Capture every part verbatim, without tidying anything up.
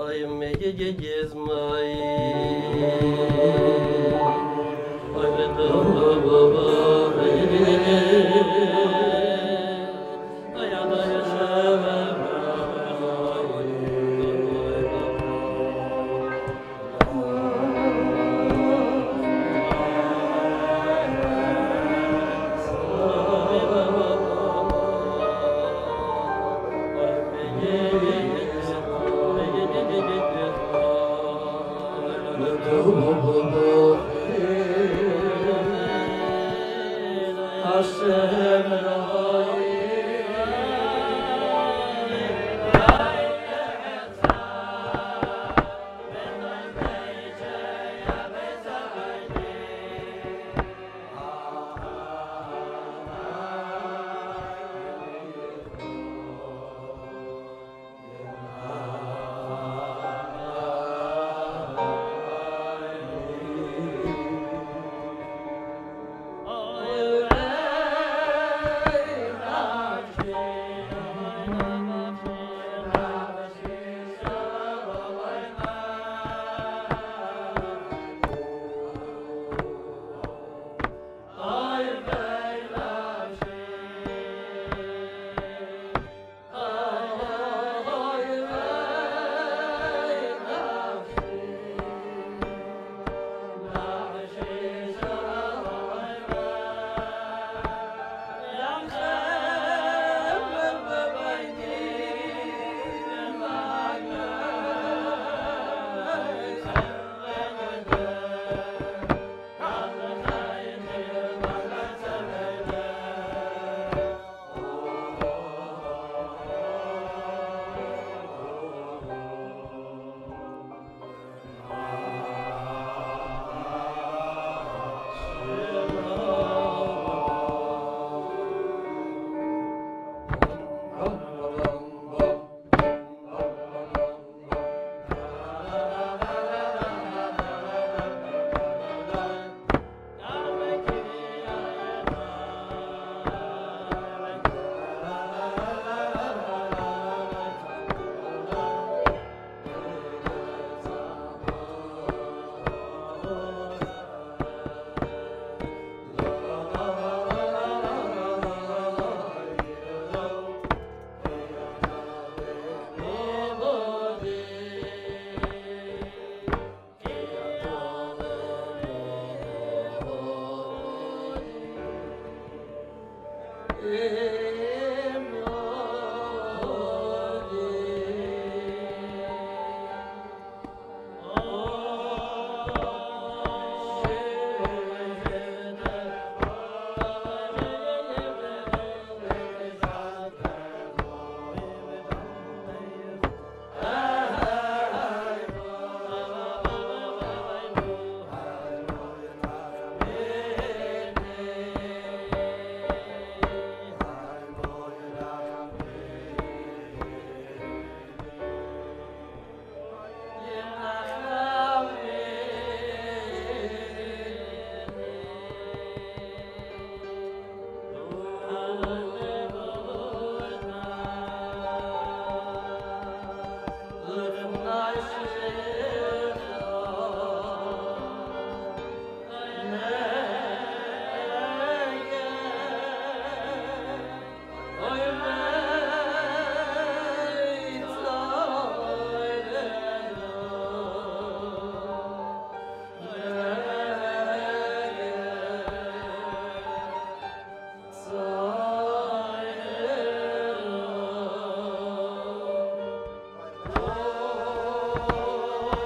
Oh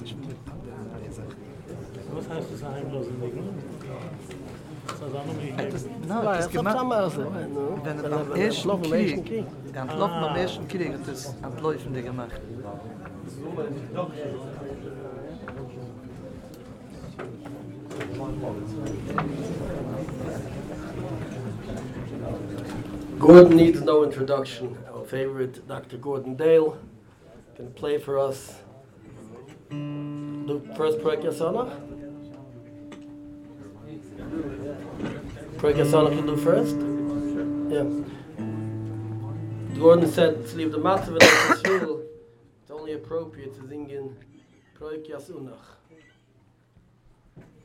Was heißt das heimlosen Ding? No, das ist gemacht. Wenn er beim ersten Krieg, er entlaufen beim ersten Krieg, hat es entläufende gemacht. Gordon needs no introduction. Our favorite Doctor Gordon Dale can play for us the first Project Yasana. Project Yasana can do first. Yeah. Gordon said to leave the matter with us. It's only appropriate to sing in Project Yasunach.